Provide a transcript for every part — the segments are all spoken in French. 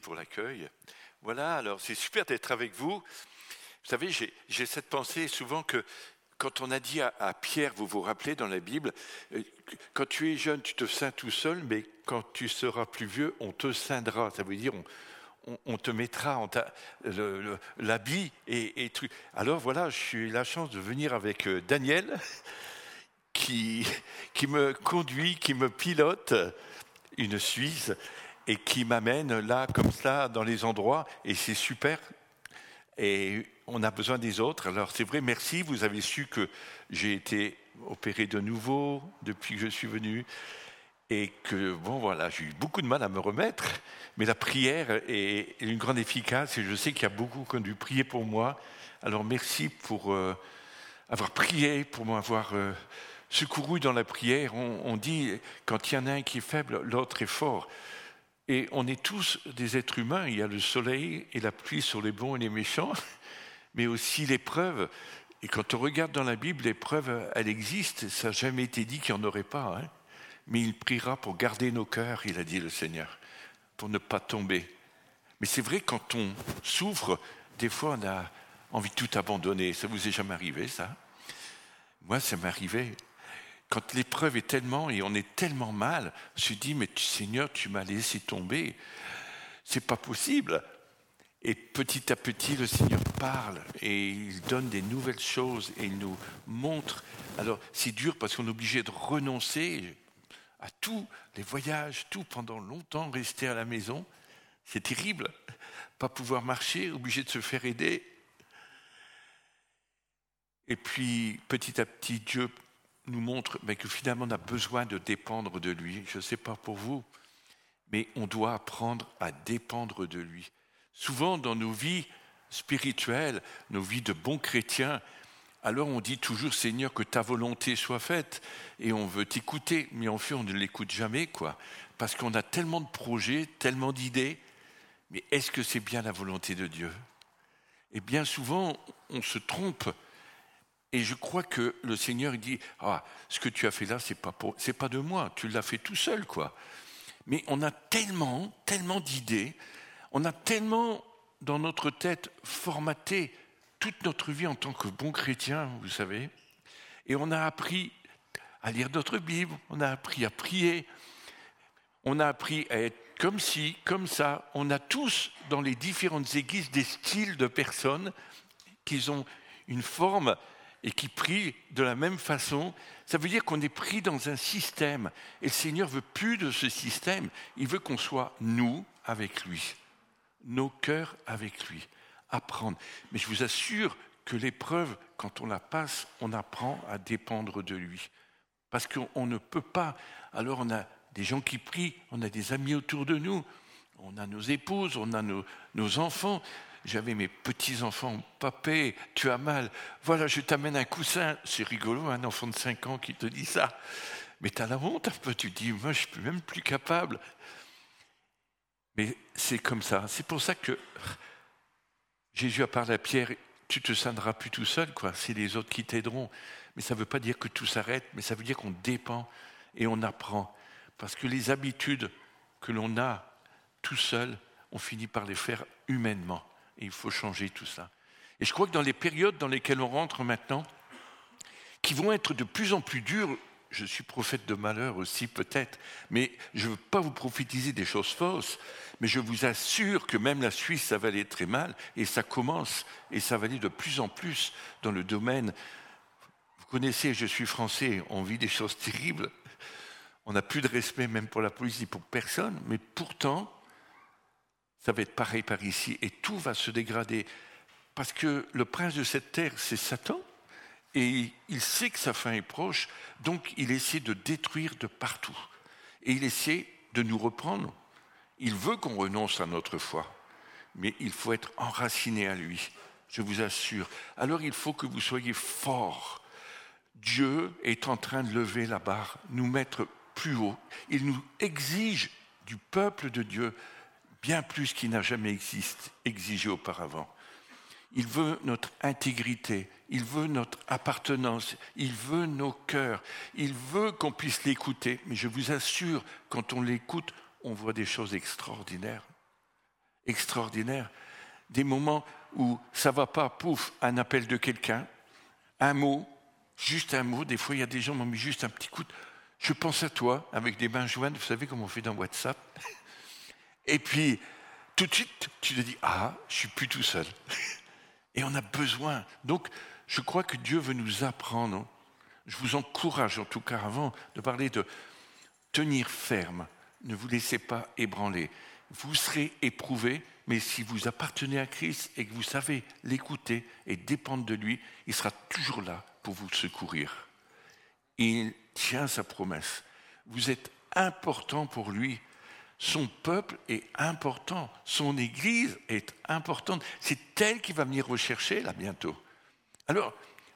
Pour l'accueil. Voilà, alors c'est super d'être avec vous. Vous savez, j'ai cette pensée souvent que quand on a dit à Pierre, vous vous rappelez dans la Bible, quand tu es jeune, tu te ceins tout seul, mais quand tu seras plus vieux, on te ceindra. Ça veut dire on te mettra l'habit et truc. Alors voilà, j'ai eu la chance de venir avec Daniel qui me conduit, qui me pilote, une Suisse, et qui m'amène là, comme ça, dans les endroits, et c'est super. Et on a besoin des autres. Alors c'est vrai, merci, vous avez su que j'ai été opéré de nouveau depuis que je suis venu, et que, bon voilà, j'ai eu beaucoup de mal à me remettre, mais la prière est une grande efficace, et je sais qu'il y a beaucoup qui ont dû prier pour moi. Alors merci pour avoir prié, pour m'avoir secouru dans la prière. On dit, quand il y en a un qui est faible, l'autre est fort. Et on est tous des êtres humains. Il y a le soleil et la pluie sur les bons et les méchants, mais aussi l'épreuve. Et quand on regarde dans la Bible, l'épreuve, elle existe. Ça n'a jamais été dit qu'il n'y en aurait pas. Hein. Mais il priera pour garder nos cœurs, il a dit le Seigneur, pour ne pas tomber. Mais c'est vrai, quand on souffre, des fois on a envie de tout abandonner. Ça vous est jamais arrivé, ça? Moi, ça m'est arrivé. Quand l'épreuve est tellement, et on est tellement mal, je me suis dit, mais Seigneur, tu m'as laissé tomber. C'est pas possible. Et petit à petit, le Seigneur parle et il donne des nouvelles choses et il nous montre. Alors, c'est dur parce qu'on est obligé de renoncer à tous les voyages, tout pendant longtemps, rester à la maison. C'est terrible. Pas pouvoir marcher, obligé de se faire aider. Et puis, petit à petit, Dieu nous montre que finalement, on a besoin de dépendre de lui. Je ne sais pas pour vous, mais on doit apprendre à dépendre de lui. Souvent, dans nos vies spirituelles, nos vies de bons chrétiens, alors on dit toujours, Seigneur, que ta volonté soit faite, et on veut t'écouter, mais en fait, on ne l'écoute jamais, quoi, parce qu'on a tellement de projets, tellement d'idées, mais est-ce que c'est bien la volonté de Dieu? Et bien souvent, on se trompe. Et je crois que le Seigneur dit, ce que tu as fait là, c'est pas de moi, tu l'as fait tout seul, quoi. Mais on a tellement d'idées, on a tellement dans notre tête formaté toute notre vie en tant que bon chrétien, vous savez. Et on a appris à lire notre Bible, on a appris à prier, on a appris à être comme ci, comme ça. On a tous, dans les différentes églises, des styles de personnes qui ont une forme et qui prient de la même façon. Ça veut dire qu'on est pris dans un système. Et le Seigneur veut plus de ce système. Il veut qu'on soit nous avec lui, nos cœurs avec lui, apprendre. Mais je vous assure que l'épreuve, quand on la passe, on apprend à dépendre de lui. Parce qu'on ne peut pas. Alors on a des gens qui prient, on a des amis autour de nous, on a nos épouses, on a nos enfants. J'avais mes petits-enfants, papé, tu as mal, voilà, je t'amène un coussin. C'est rigolo, un enfant de 5 ans qui te dit ça. Mais tu as la honte un peu, tu te dis, moi je suis même plus capable. Mais c'est comme ça, c'est pour ça que Jésus a parlé à Pierre, tu te ceindras plus tout seul, quoi. C'est les autres qui t'aideront. Mais ça ne veut pas dire que tout s'arrête, mais ça veut dire qu'on dépend et on apprend. Parce que les habitudes que l'on a tout seul, on finit par les faire humainement. Et il faut changer tout ça. Et je crois que dans les périodes dans lesquelles on rentre maintenant, qui vont être de plus en plus dures, je suis prophète de malheur aussi peut-être, mais je ne veux pas vous prophétiser des choses fausses, mais je vous assure que même la Suisse, ça va aller très mal, et ça commence, et ça va aller de plus en plus dans le domaine. Vous connaissez, je suis français, on vit des choses terribles, on n'a plus de respect même pour la police ni pour personne, mais pourtant, ça va être pareil par ici, et tout va se dégrader, parce que le prince de cette terre, c'est Satan, et il sait que sa fin est proche, donc il essaie de détruire de partout, et il essaie de nous reprendre. Il veut qu'on renonce à notre foi, mais il faut être enraciné à lui, je vous assure. Alors il faut que vous soyez forts. Dieu est en train de lever la barre, nous mettre plus haut. Il nous exige du peuple de Dieu bien plus qu'il n'a jamais exigé auparavant. Il veut notre intégrité, il veut notre appartenance, il veut nos cœurs, il veut qu'on puisse l'écouter. Mais je vous assure, quand on l'écoute, on voit des choses extraordinaires. extraordinaires. Des moments où ça ne va pas, pouf, un appel de quelqu'un, un mot, juste un mot. Des fois, il y a des gens qui m'ont mis juste un petit coup de... Je pense à toi, avec des mains jointes, vous savez comment on fait dans WhatsApp. Et puis, tout de suite, tu te dis, ah, je ne suis plus tout seul. Et on a besoin. Donc, je crois que Dieu veut nous apprendre. Je vous encourage, en tout cas, avant de parler de tenir ferme. Ne vous laissez pas ébranler. Vous serez éprouvés, mais si vous appartenez à Christ et que vous savez l'écouter et dépendre de lui, il sera toujours là pour vous secourir. Il tient sa promesse. Vous êtes important pour lui. Son peuple est important. Son Église est importante. C'est elle qui va venir rechercher là bientôt. Alors,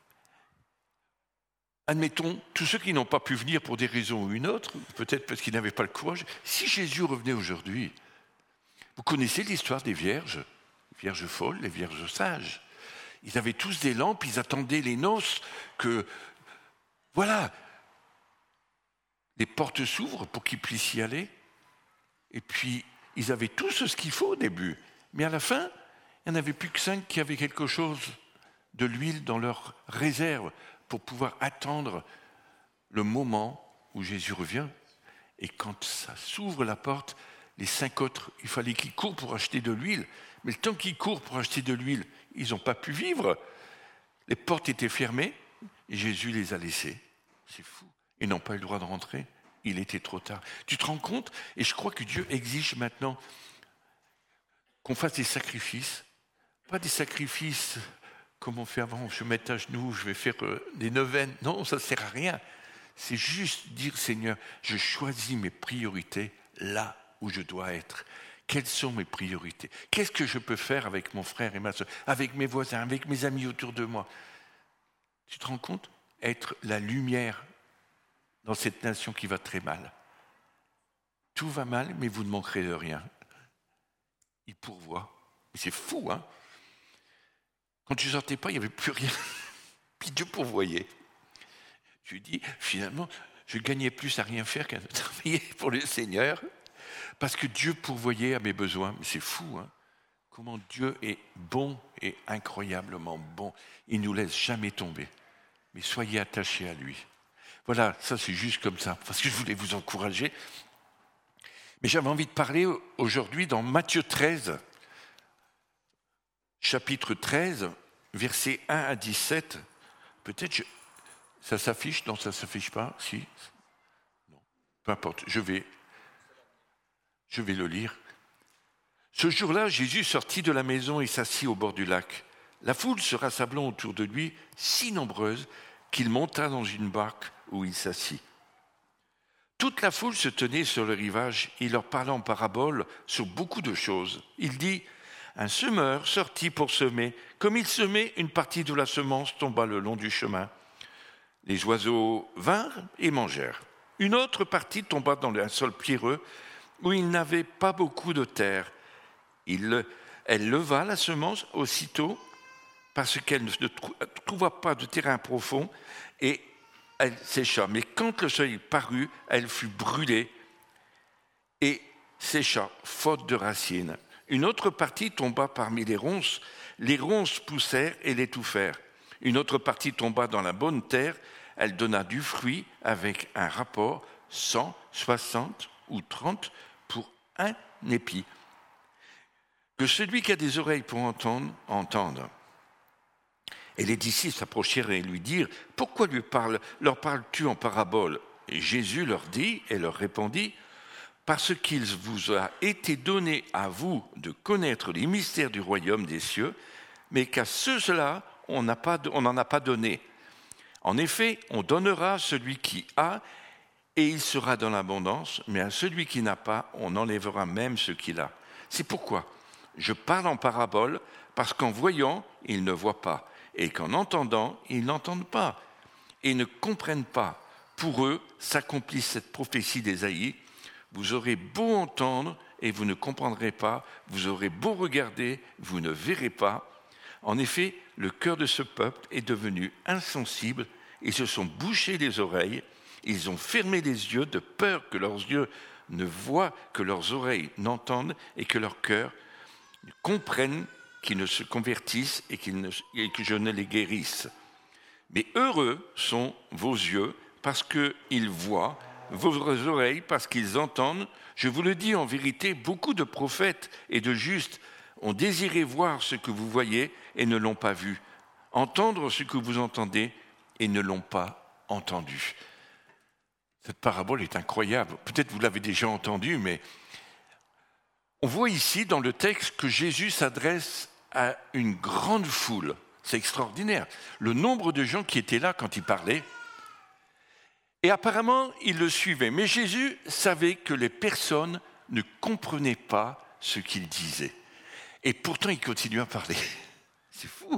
admettons, tous ceux qui n'ont pas pu venir pour des raisons ou une autre, peut-être parce qu'ils n'avaient pas le courage, si Jésus revenait aujourd'hui, vous connaissez l'histoire des vierges, les vierges folles, les vierges sages. Ils avaient tous des lampes, ils attendaient les noces, que, voilà, les portes s'ouvrent pour qu'ils puissent y aller. Et puis, ils avaient tous ce qu'il faut au début. Mais à la fin, il n'y en avait plus que 5 qui avaient quelque chose de l'huile dans leur réserve pour pouvoir attendre le moment où Jésus revient. Et quand ça s'ouvre la porte, les 5 autres, il fallait qu'ils courent pour acheter de l'huile. Mais le temps qu'ils courent pour acheter de l'huile, ils n'ont pas pu vivre. Les portes étaient fermées et Jésus les a laissés. C'est fou. Ils n'ont pas eu le droit de rentrer. Il était trop tard. Tu te rends compte? Et je crois que Dieu exige maintenant qu'on fasse des sacrifices. Pas des sacrifices comme on fait avant. Je vais mettre à genoux, je vais faire des neuvaines. Non, ça ne sert à rien. C'est juste dire, Seigneur, je choisis mes priorités là où je dois être. Quelles sont mes priorités? Qu'est-ce que je peux faire avec mon frère et ma soeur, avec mes voisins, avec mes amis autour de moi? Tu te rends compte? Être la lumière dans cette nation qui va très mal. Tout va mal, mais vous ne manquerez de rien. Il pourvoit. Mais c'est fou, hein? Quand je ne sortais pas, il n'y avait plus rien. Puis Dieu pourvoyait. Je lui dis, finalement, je gagnais plus à rien faire qu'à travailler pour le Seigneur, parce que Dieu pourvoyait à mes besoins. Mais c'est fou, hein? Comment Dieu est bon et incroyablement bon. Il ne nous laisse jamais tomber. Mais soyez attachés à lui. Voilà, ça c'est juste comme ça, parce que je voulais vous encourager. Mais j'avais envie de parler aujourd'hui dans Matthieu 13, chapitre 13, versets 1 à 17. Peut-être, ça s'affiche? Non, ça ne s'affiche pas? Si? Non, peu importe, je vais le lire. Ce jour-là, Jésus sortit de la maison et s'assit au bord du lac. La foule se rassemblant autour de lui, si nombreuse qu'il monta dans une barque où il s'assit. Toute la foule se tenait sur le rivage, il leur parlait en parabole sur beaucoup de choses. Il dit, un semeur sortit pour semer. Comme il semait, une partie de la semence tomba le long du chemin. Les oiseaux vinrent et mangèrent. Une autre partie tomba dans un sol pierreux où il n'avait pas beaucoup de terre. Elle leva la semence aussitôt parce qu'elle ne trouva pas de terrain profond et elle sécha. Mais quand le soleil parut, elle fut brûlée et sécha, faute de racines. Une autre partie tomba parmi les ronces poussèrent et l'étouffèrent. Une autre partie tomba dans la bonne terre, elle donna du fruit avec un rapport 100, 60 ou 30 pour un épi. Que celui qui a des oreilles pour entendre, entende. Et les disciples s'approchèrent et lui dirent, « Pourquoi leur parles-tu en parabole ?» Et Jésus leur dit et leur répondit, « Parce qu'il vous a été donné à vous de connaître les mystères du royaume des cieux, mais qu'à ceux-là, on n'en a pas donné. En effet, on donnera à celui qui a, et il sera dans l'abondance, mais à celui qui n'a pas, on enlèvera même ce qu'il a. C'est pourquoi je parle en parabole, parce qu'en voyant, ils ne voient pas, et qu'en entendant, ils n'entendent pas, et ne comprennent pas. Pour eux, s'accomplit cette prophétie d'Ésaïe. Vous aurez beau entendre, et vous ne comprendrez pas. Vous aurez beau regarder, vous ne verrez pas. En effet, le cœur de ce peuple est devenu insensible. Ils se sont bouchés les oreilles. Ils ont fermé les yeux de peur que leurs yeux ne voient, que leurs oreilles n'entendent et que leur cœur comprennent, qu'ils ne se convertissent et que je ne les guérisse. Mais heureux sont vos yeux parce qu'ils voient, vos oreilles parce qu'ils entendent. Je vous le dis en vérité, beaucoup de prophètes et de justes ont désiré voir ce que vous voyez et ne l'ont pas vu, entendre ce que vous entendez et ne l'ont pas entendu. Cette parabole est incroyable. Peut-être vous l'avez déjà entendue, mais on voit ici dans le texte que Jésus s'adresse à une grande foule. C'est extraordinaire. Le nombre de gens qui étaient là quand il parlait. Et apparemment, ils le suivaient. Mais Jésus savait que les personnes ne comprenaient pas ce qu'il disait. Et pourtant, il continuait à parler. C'est fou.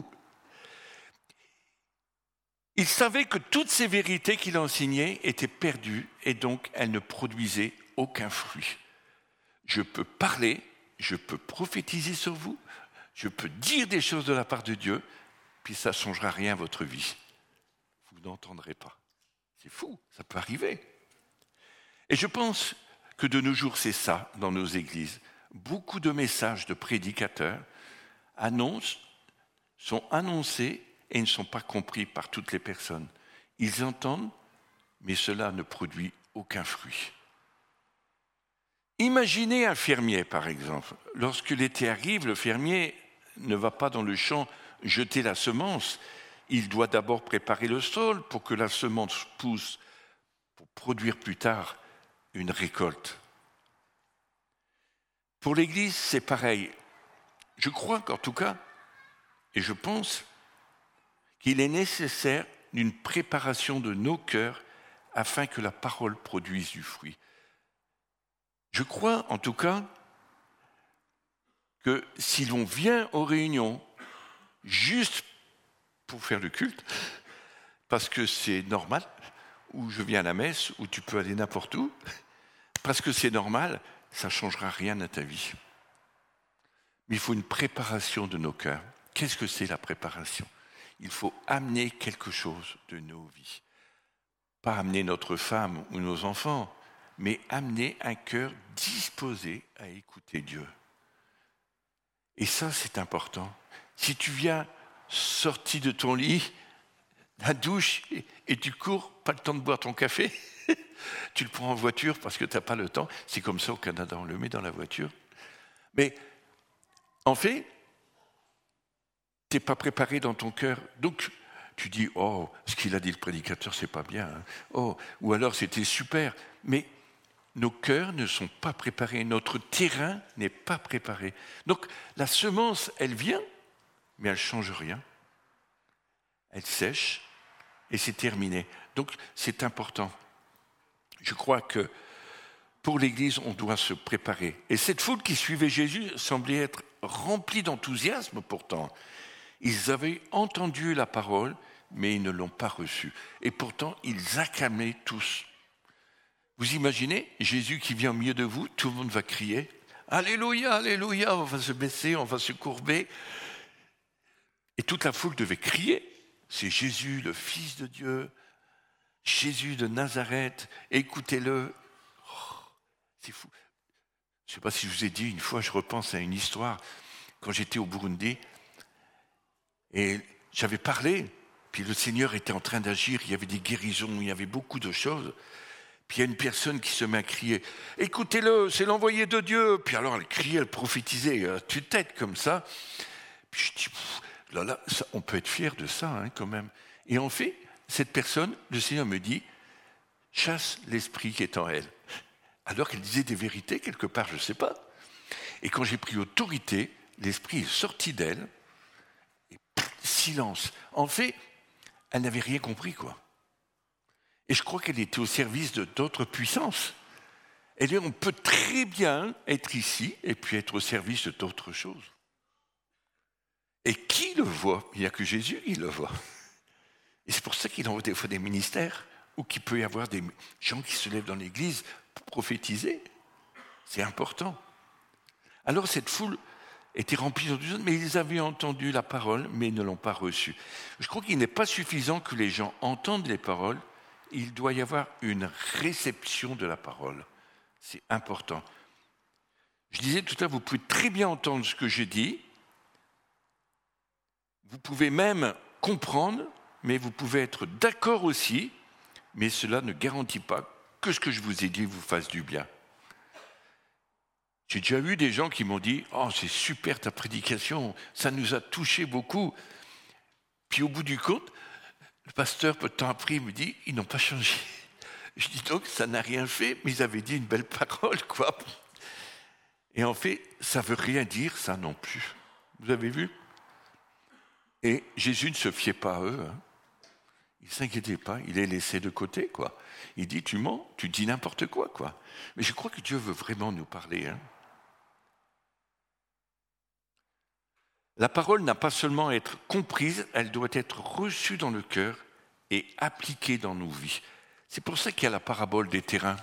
Il savait que toutes ces vérités qu'il enseignait étaient perdues et donc elles ne produisaient aucun fruit. Je peux parler, je peux prophétiser sur vous, je peux dire des choses de la part de Dieu, puis ça ne changera rien à votre vie. Vous n'entendrez pas. C'est fou, ça peut arriver. Et je pense que de nos jours, c'est ça dans nos églises. Beaucoup de messages de prédicateurs sont annoncés et ne sont pas compris par toutes les personnes. Ils entendent, mais cela ne produit aucun fruit. Imaginez un fermier, par exemple. Lorsque l'été arrive, le fermier ne va pas dans le champ jeter la semence. Il doit d'abord préparer le sol pour que la semence pousse, pour produire plus tard une récolte. Pour l'Église, c'est pareil. Je crois qu'en tout cas, et je pense qu'il est nécessaire d'une préparation de nos cœurs afin que la parole produise du fruit. Je crois en tout cas que si l'on vient aux réunions juste pour faire le culte, parce que c'est normal, ou je viens à la messe, ou tu peux aller n'importe où, parce que c'est normal, ça ne changera rien à ta vie. Mais il faut une préparation de nos cœurs. Qu'est-ce que c'est la préparation ? Il faut amener quelque chose de nos vies. Pas amener notre femme ou nos enfants, mais amener un cœur disposé à écouter Dieu. Et ça, c'est important. Si tu viens sorti de ton lit, la douche, et tu cours, pas le temps de boire ton café, tu le prends en voiture parce que tu n'as pas le temps. C'est comme ça au Canada, on le met dans la voiture. Mais en fait, tu n'es pas préparé dans ton cœur. Donc, tu dis, oh, ce qu'il a dit le prédicateur, c'est pas bien. Hein. Oh, ou alors c'était super. Mais nos cœurs ne sont pas préparés. Notre terrain n'est pas préparé. Donc, la semence, elle vient, mais elle ne change rien. Elle sèche et c'est terminé. Donc, c'est important. Je crois que pour l'Église, on doit se préparer. Et cette foule qui suivait Jésus semblait être remplie d'enthousiasme pourtant. Ils avaient entendu la parole, mais ils ne l'ont pas reçue. Et pourtant, ils acclamaient tous. Vous imaginez Jésus qui vient au milieu de vous, tout le monde va crier « Alléluia, Alléluia !» On va se baisser, on va se courber. Et toute la foule devait crier. C'est Jésus, le Fils de Dieu, Jésus de Nazareth, écoutez-le. Oh, c'est fou. Je ne sais pas si je vous ai dit, une fois, je repense à une histoire. Quand j'étais au Burundi, et j'avais parlé, puis le Seigneur était en train d'agir, il y avait des guérisons, il y avait beaucoup de choses. Puis il y a une personne qui se met à crier « Écoutez-le, c'est l'envoyé de Dieu !» Puis alors elle criait, elle prophétisait à tue-tête comme ça. Puis je dis là, ça, on peut être fier de ça hein, quand même. Et en fait, cette personne, le Seigneur me dit « Chasse l'esprit qui est en elle ». Alors qu'elle disait des vérités quelque part, je ne sais pas. Et quand j'ai pris autorité, l'esprit est sorti d'elle. Et silence. En fait, elle n'avait rien compris, quoi. Et je crois qu'elle était au service d'autres puissances. Et on peut très bien être ici et puis être au service d'autres choses. Et qui le voit ? Il n'y a que Jésus qui le voit. Et c'est pour ça qu'il envoie des fois des ministères ou qu'il peut y avoir des gens qui se lèvent dans l'église pour prophétiser. C'est important. Alors cette foule était remplie d'enthousiasme, mais ils avaient entendu la parole, mais ils ne l'ont pas reçue. Je crois qu'il n'est pas suffisant que les gens entendent les paroles. Il doit y avoir une réception de la parole. C'est important. Je disais tout à l'heure, vous pouvez très bien entendre ce que j'ai dit, vous pouvez même comprendre, mais vous pouvez être d'accord aussi, mais cela ne garantit pas que ce que je vous ai dit vous fasse du bien. J'ai déjà eu des gens qui m'ont dit « Oh, c'est super ta prédication, ça nous a touchés beaucoup ». Puis au bout du compte, le pasteur, peu de temps après, me dit « Ils n'ont pas changé ». Je dis donc, ça n'a rien fait, mais ils avaient dit une belle parole, quoi. Et en fait, ça ne veut rien dire, ça non plus. Vous avez vu ? Et Jésus ne se fiait pas à eux. Hein. Il ne s'inquiétait pas, il les laissait de côté, quoi. Il dit, tu mens, tu dis n'importe quoi, quoi. Mais je crois que Dieu veut vraiment nous parler. Hein. La parole n'a pas seulement à être comprise, elle doit être reçue dans le cœur et appliquée dans nos vies. C'est pour ça qu'il y a la parabole des terrains.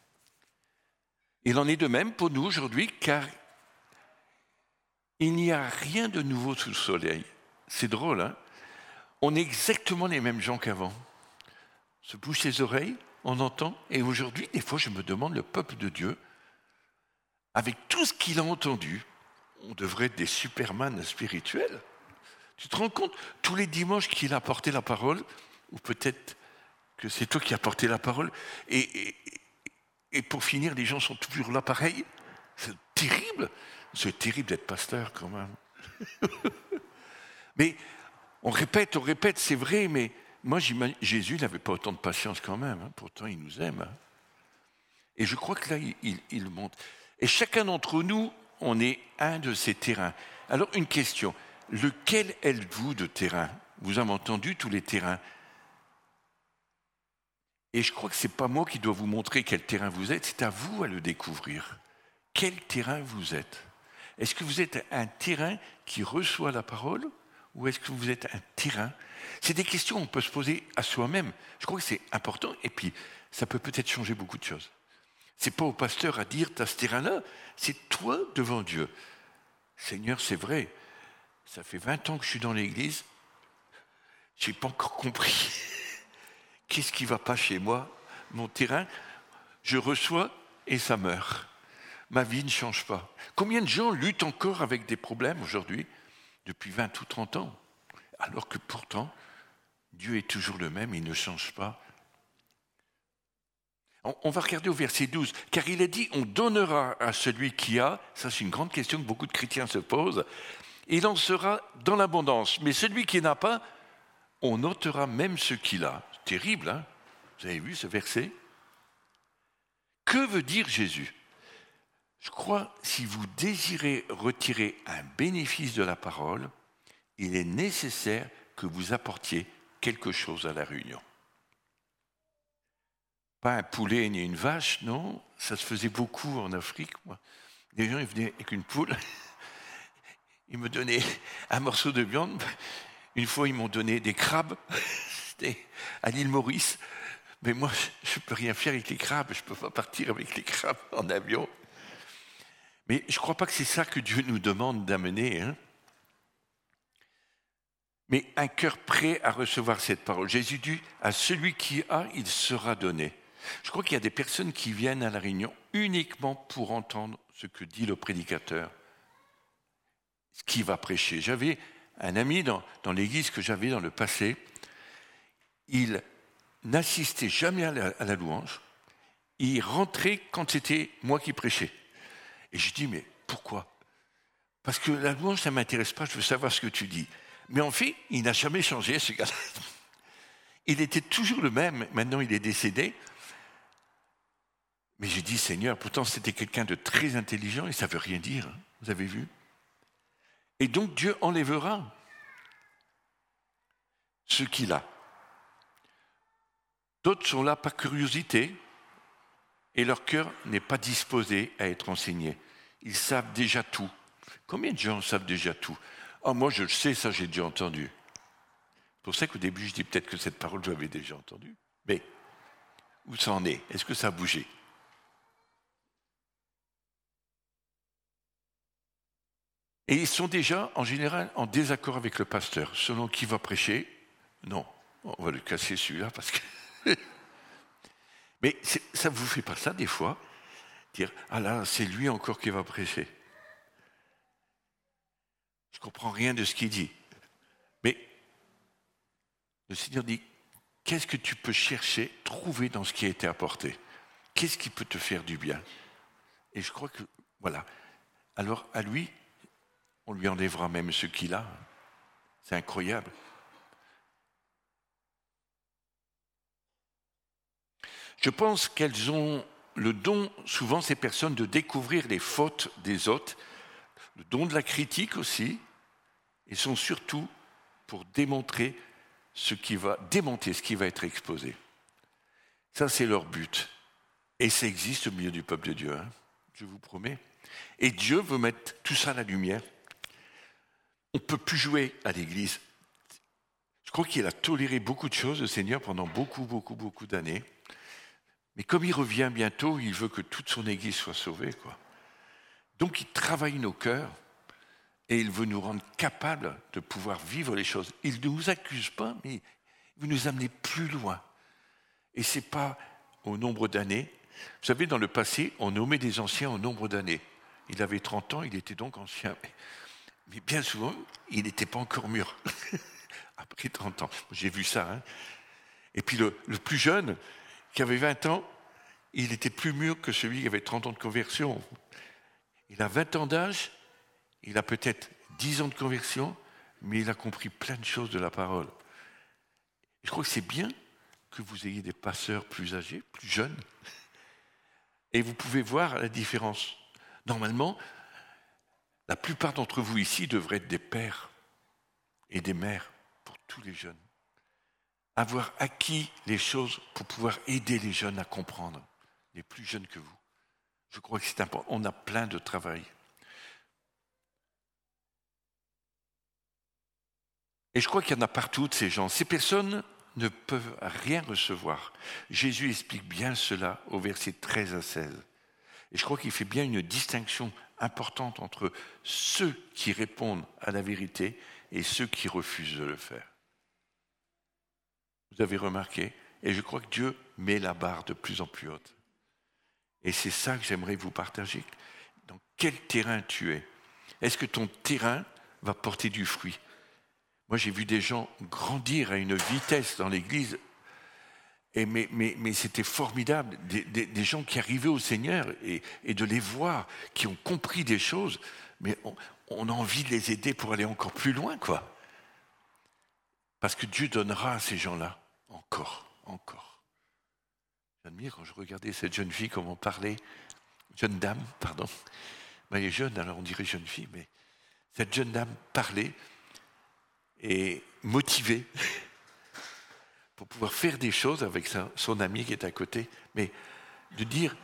Il en est de même pour nous aujourd'hui, car il n'y a rien de nouveau sous le soleil. C'est drôle, hein ? On est exactement les mêmes gens qu'avant. On se bouche les oreilles, on entend, et aujourd'hui, des fois, je me demande, le peuple de Dieu, avec tout ce qu'il a entendu, on devrait être des superman spirituels. Tu te rends compte, tous les dimanches qu'il a porté la parole, ou peut-être que c'est toi qui as porté la parole, et pour finir, les gens sont toujours là pareil. C'est terrible d'être pasteur quand même. Mais on répète, c'est vrai, mais moi, Jésus n'avait pas autant de patience quand même, hein, pourtant il nous aime. Hein. Et je crois que là, il monte. Et chacun d'entre nous, on est un de ces terrains. Alors, une question, lequel êtes-vous de terrain ? Vous avez entendu tous les terrains. Et je crois que ce n'est pas moi qui dois vous montrer quel terrain vous êtes, c'est à vous à le découvrir. Quel terrain vous êtes ? Est-ce que vous êtes un terrain qui reçoit la parole ? Ou est-ce que vous êtes un terrain ? C'est des questions qu'on peut se poser à soi-même. Je crois que c'est important et puis ça peut peut-être changer beaucoup de choses. Ce n'est pas au pasteur à dire « tu as ce terrain-là », c'est toi devant Dieu. Seigneur, c'est vrai, ça fait 20 ans que je suis dans l'église, je n'ai pas encore compris. Qu'est-ce qui ne va pas chez moi ? Mon terrain, je reçois et ça meurt. Ma vie ne change pas. Combien de gens luttent encore avec des problèmes aujourd'hui ? Depuis 20 ou 30 ans, alors que pourtant, Dieu est toujours le même, il ne change pas. On va regarder au verset 12, car il est dit, on donnera à celui qui a, ça c'est une grande question que beaucoup de chrétiens se posent, il en sera dans l'abondance, mais celui qui n'a pas, on ôtera même ce qu'il a. C'est terrible, hein ? Vous avez vu ce verset ? Que veut dire Jésus ? Je crois, si vous désirez retirer un bénéfice de la parole, il est nécessaire que vous apportiez quelque chose à la réunion. Pas un poulet ni une vache, non. Ça se faisait beaucoup en Afrique, moi. Les gens, ils venaient avec une poule. Ils me donnaient un morceau de viande. Une fois, ils m'ont donné des crabes. C'était à l'île Maurice. Mais moi, je ne peux rien faire avec les crabes. Je ne peux pas partir avec les crabes en avion. Mais je ne crois pas que c'est ça que Dieu nous demande d'amener. Hein. Mais un cœur prêt à recevoir cette parole. Jésus dit, à celui qui a, il sera donné. Je crois qu'il y a des personnes qui viennent à la réunion uniquement pour entendre ce que dit le prédicateur, ce qu'il va prêcher. J'avais un ami dans l'église que j'avais dans le passé. Il n'assistait jamais à la louange. Il rentrait quand c'était moi qui prêchais. Et je dis, mais pourquoi ? Parce que la louange, ça ne m'intéresse pas, je veux savoir ce que tu dis. Mais en fait, il n'a jamais changé, ce gars-là. Il était toujours le même, maintenant il est décédé. Mais j'ai dit, Seigneur, pourtant c'était quelqu'un de très intelligent et ça ne veut rien dire, hein, vous avez vu ? Et donc Dieu enlèvera ce qu'il a. D'autres sont là par curiosité et leur cœur n'est pas disposé à être enseigné. Ils savent déjà tout. Combien de gens savent déjà tout ? Oh, moi, je le sais, ça, j'ai déjà entendu. C'est pour ça qu'au début, je dis peut-être que cette parole, je l'avais déjà entendue. Mais où ça en est ? Est-ce que ça a bougé ? Et ils sont déjà, en général, en désaccord avec le pasteur. Selon qui va prêcher, non, on va le casser celui-là parce que... Mais ça ne vous fait pas ça, des fois ? dire « Ah là, c'est lui encore qui va prêcher. Je ne comprends rien de ce qu'il dit. » Mais le Seigneur dit « Qu'est-ce que tu peux chercher, trouver dans ce qui a été apporté? Qu'est-ce qui peut te faire du bien ?» Et je crois que, voilà. Alors à lui, on lui enlèvera même ce qu'il a. C'est incroyable. Je pense qu'elles ont le don, souvent ces personnes, de découvrir les fautes des autres, le don de la critique aussi, et sont surtout pour démonter ce qui va être exposé. Ça, c'est leur but. Et ça existe au milieu du peuple de Dieu, hein, je vous promets. Et Dieu veut mettre tout ça à la lumière. On ne peut plus jouer à l'église. Je crois qu'il a toléré beaucoup de choses, le Seigneur, pendant beaucoup d'années. Mais comme il revient bientôt, il veut que toute son église soit sauvée, quoi. Donc il travaille nos cœurs et il veut nous rendre capables de pouvoir vivre les choses. Il ne nous accuse pas, mais il veut nous amener plus loin. Et ce n'est pas au nombre d'années. Vous savez, dans le passé, on nommait des anciens au nombre d'années. Il avait 30 ans, il était donc ancien. Mais bien souvent, il n'était pas encore mûr. Après 30 ans. J'ai vu ça. Hein. Et puis le plus jeune, qui avait 20 ans, il était plus mûr que celui qui avait 30 ans de conversion. Il a 20 ans d'âge, il a peut-être 10 ans de conversion, mais il a compris plein de choses de la parole. Et je crois que c'est bien que vous ayez des pasteurs plus âgés, plus jeunes, et vous pouvez voir la différence. Normalement, la plupart d'entre vous ici devraient être des pères et des mères pour tous les jeunes. Avoir acquis les choses pour pouvoir aider les jeunes à comprendre, les plus jeunes que vous. Je crois que c'est important. On a plein de travail. Et je crois qu'il y en a partout de ces gens. Ces personnes ne peuvent rien recevoir. Jésus explique bien cela au verset 13 à 16. Et je crois qu'il fait bien une distinction importante entre ceux qui répondent à la vérité et ceux qui refusent de le faire. Vous avez remarqué, et je crois que Dieu met la barre de plus en plus haute. Et c'est ça que j'aimerais vous partager. Dans quel terrain tu es? Est-ce que ton terrain va porter du fruit? Moi, j'ai vu des gens grandir à une vitesse dans l'église, mais c'était formidable. Des gens qui arrivaient au Seigneur et de les voir, qui ont compris des choses, mais on a envie de les aider pour aller encore plus loin, quoi. Parce que Dieu donnera à ces gens-là encore. J'admire quand je regardais cette jeune fille, comment parler, jeune dame, pardon. Ben, elle est jeune, alors on dirait jeune fille, mais cette jeune dame parlait et motivée pour pouvoir faire des choses avec son ami qui est à côté, mais de dire,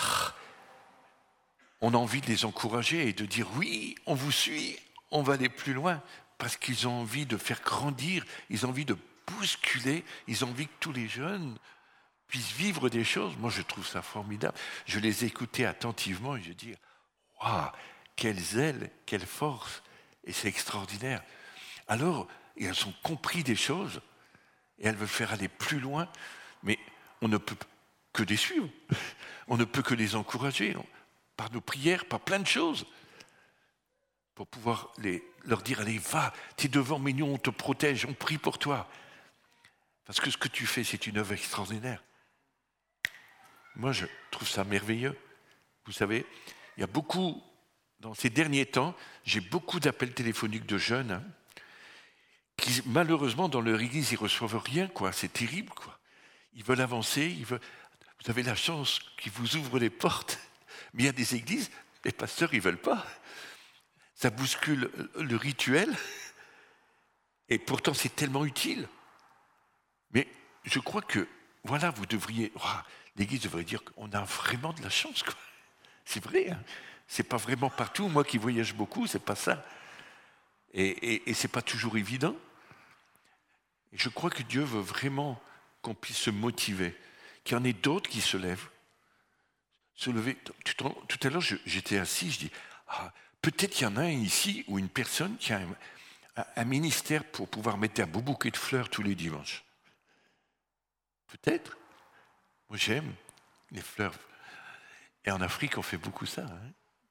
on a envie de les encourager et de dire, oui, on vous suit, on va aller plus loin, parce qu'ils ont envie de faire grandir, ils ont envie de bousculer, ils ont envie que tous les jeunes puissent vivre des choses. Moi, je trouve ça formidable. Je les écoutais attentivement et je dis, waouh, quelle zèle, quelle force, et c'est extraordinaire. Alors, elles ont compris des choses et elles veulent faire aller plus loin, mais on ne peut que les suivre. On ne peut que les encourager par nos prières, par plein de choses, pour pouvoir leur dire, allez, va, tu es devant, mais nous, on te protège, on prie pour toi. Parce que ce que tu fais, c'est une œuvre extraordinaire. Moi, je trouve ça merveilleux. Vous savez, il y a beaucoup, dans ces derniers temps, j'ai beaucoup d'appels téléphoniques de jeunes qui, malheureusement, dans leur église, ils ne reçoivent rien, quoi. C'est terrible, quoi. Ils veulent avancer, vous avez la chance qu'ils vous ouvrent les portes. Mais il y a des églises, les pasteurs, ils ne veulent pas. Ça bouscule le rituel. Et pourtant, c'est tellement utile. Mais je crois que, voilà, vous devriez... l'église devrait dire qu'on a vraiment de la chance, quoi. C'est vrai, hein. C'est pas vraiment partout. Moi qui voyage beaucoup, c'est pas ça. Et c'est pas toujours évident. Et je crois que Dieu veut vraiment qu'on puisse se motiver, qu'il y en ait d'autres qui se lèvent. Se lever. Tout à l'heure, j'étais assis, je dis, peut-être qu'il y en a un ici ou une personne qui a un ministère pour pouvoir mettre un beau bouquet de fleurs tous les dimanches. Peut-être. Moi, j'aime les fleurs. Et en Afrique, on fait beaucoup ça. Hein.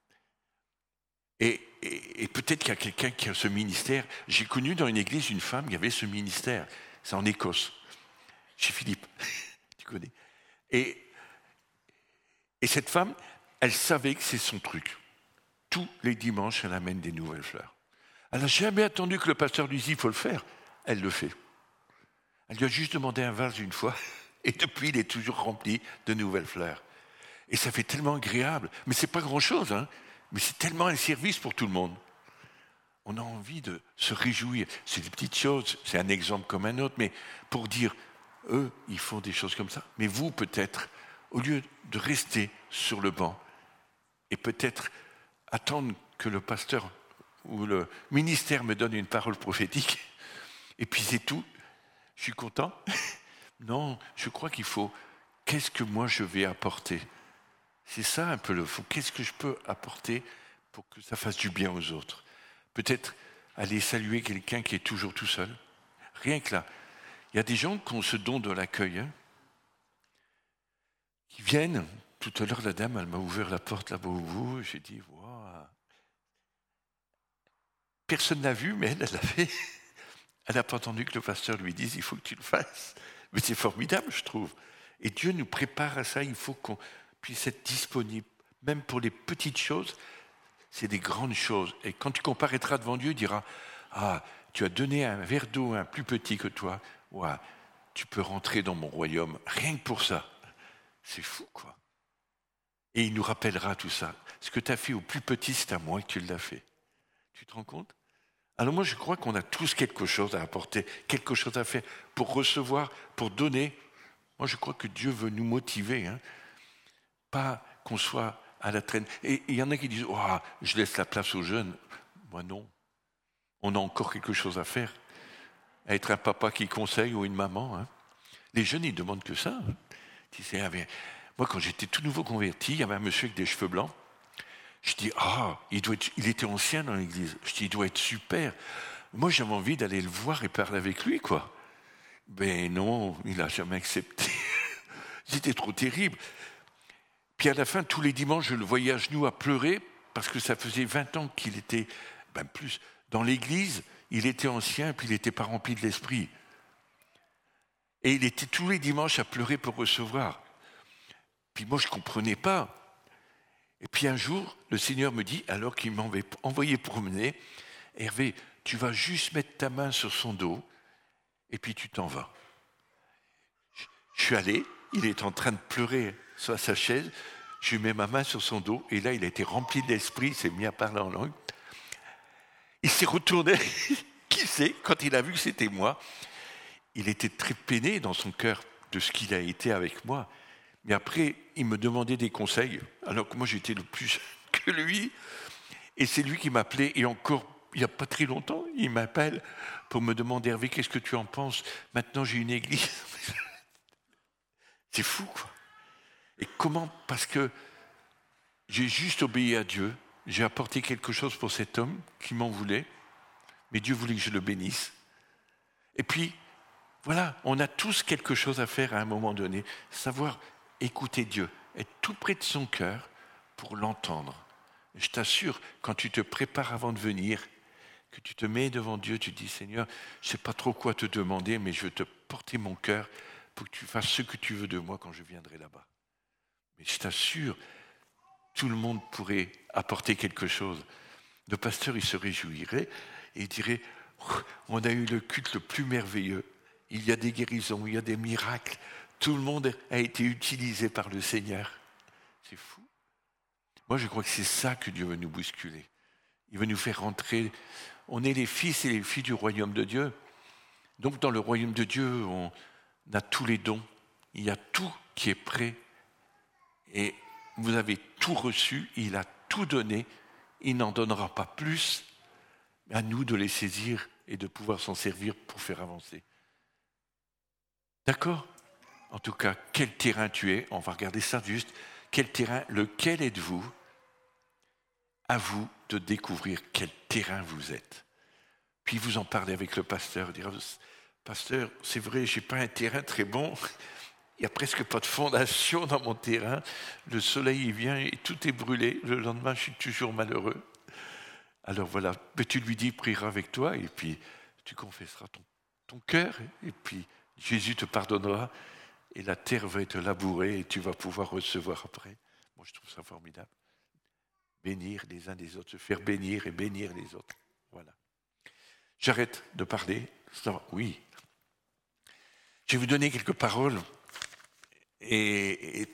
Et peut-être qu'il y a quelqu'un qui a ce ministère. J'ai connu dans une église une femme qui avait ce ministère. C'est en Écosse, chez Philippe. Tu connais. Et cette femme, elle savait que c'est son truc. Tous les dimanches, elle amène des nouvelles fleurs. Elle n'a jamais attendu que le pasteur lui dise il faut le faire. Elle le fait. Elle lui a juste demandé un vase une fois. Et depuis, il est toujours rempli de nouvelles fleurs. Et ça fait tellement agréable. Mais ce n'est pas grand-chose, hein. Mais c'est tellement un service pour tout le monde. On a envie de se réjouir. C'est des petites choses, c'est un exemple comme un autre, mais pour dire, eux, ils font des choses comme ça. Mais vous, peut-être, au lieu de rester sur le banc et peut-être attendre que le pasteur ou le ministère me donne une parole prophétique, et puis c'est tout, je suis content. Non, je crois qu'il faut, qu'est-ce que moi je vais apporter ? C'est ça un peu le fond. Qu'est-ce que je peux apporter pour que ça fasse du bien aux autres ? Peut-être aller saluer quelqu'un qui est toujours tout seul. Rien que là. Il y a des gens qui ont ce don de l'accueil, hein, qui viennent. Tout à l'heure, la dame, elle m'a ouvert la porte là-bas au bout. J'ai dit, waouh. Personne n'a vu, mais elle l'a fait. Elle n'a pas entendu que le pasteur lui dise, il faut que tu le fasses. Mais c'est formidable, je trouve. Et Dieu nous prépare à ça. Il faut qu'on puisse être disponible, même pour les petites choses, c'est des grandes choses. Et quand tu comparaîtras devant Dieu, il dira, ah, tu as donné un verre d'eau à un plus petit que toi, ouais, tu peux rentrer dans mon royaume, rien que pour ça. C'est fou, quoi. Et il nous rappellera tout ça. Ce que tu as fait au plus petit, c'est à moi que tu l'as fait. Tu te rends compte ? Alors moi, je crois qu'on a tous quelque chose à apporter, quelque chose à faire pour recevoir, pour donner. Moi, je crois que Dieu veut nous motiver, hein. Pas qu'on soit à la traîne. Et il y en a qui disent, oh, je laisse la place aux jeunes. Moi, non. On a encore quelque chose à faire. À être un papa qui conseille ou une maman. Hein. Les jeunes, ils demandent que ça. Hein. Tu sais, moi, quand j'étais tout nouveau converti, il y avait un monsieur avec des cheveux blancs. Je dis, il était ancien dans l'église. Je dis, il doit être super. Moi, j'avais envie d'aller le voir et parler avec lui, quoi. Ben non, il n'a jamais accepté. C'était trop terrible. Puis à la fin, tous les dimanches, je le voyais à genoux à pleurer parce que ça faisait 20 ans qu'il était, plus, dans l'église, il était ancien puis il n'était pas rempli de l'esprit. Et il était tous les dimanches à pleurer pour recevoir. Puis moi, je ne comprenais pas. Et puis un jour, le Seigneur me dit, alors qu'il m'avait envoyé promener, Hervé, tu vas juste mettre ta main sur son dos et puis tu t'en vas. Je suis allé, il est en train de pleurer sur sa chaise, je lui mets ma main sur son dos, et là, il a été rempli d'esprit, il s'est mis à parler en langue. Il s'est retourné, qui sait, quand il a vu que c'était moi, il était très peiné dans son cœur de ce qu'il a été avec moi. Mais après, il me demandait des conseils, alors que moi, j'étais le plus jeune que lui. Et c'est lui qui m'appelait, et encore, il n'y a pas très longtemps, il m'appelle pour me demander, Hervé, qu'est-ce que tu en penses ? Maintenant, j'ai une église. C'est fou, quoi. Et comment ? Parce que j'ai juste obéi à Dieu, j'ai apporté quelque chose pour cet homme qui m'en voulait, mais Dieu voulait que je le bénisse. Et puis, voilà, on a tous quelque chose à faire à un moment donné, savoir écouter Dieu, être tout près de son cœur pour l'entendre. Et je t'assure, quand tu te prépares avant de venir, que tu te mets devant Dieu, tu dis, Seigneur, je ne sais pas trop quoi te demander, mais je veux te porter mon cœur pour que tu fasses ce que tu veux de moi quand je viendrai là-bas. Mais je t'assure, tout le monde pourrait apporter quelque chose. Le pasteur, il se réjouirait et il dirait, on a eu le culte le plus merveilleux. Il y a des guérisons, il y a des miracles. Tout le monde a été utilisé par le Seigneur. C'est fou. Moi, je crois que c'est ça que Dieu veut nous bousculer. Il veut nous faire rentrer. On est les fils et les filles du royaume de Dieu. Donc, dans le royaume de Dieu, on a tous les dons. Il y a tout qui est prêt. Et vous avez tout reçu, il a tout donné. Il n'en donnera pas plus. À nous de les saisir et de pouvoir s'en servir pour faire avancer. D'accord ? En tout cas, quel terrain tu es ? On va regarder ça juste. Quel terrain ? Lequel êtes-vous ? À vous de découvrir quel terrain vous êtes. Puis vous en parlez avec le pasteur. Dire, pasteur, c'est vrai, je n'ai pas un terrain très bon, il n'y a presque pas de fondation dans mon terrain. Le soleil, il vient et tout est brûlé. Le lendemain, je suis toujours malheureux. Alors voilà, mais tu lui dis, il priera avec toi, et puis tu confesseras ton cœur, et puis Jésus te pardonnera, et la terre va être labourée, et tu vas pouvoir recevoir après. Moi, je trouve ça formidable. Bénir les uns les autres, se faire bénir et bénir les autres. Voilà. J'arrête de parler. Oui. Je vais vous donner quelques paroles. Et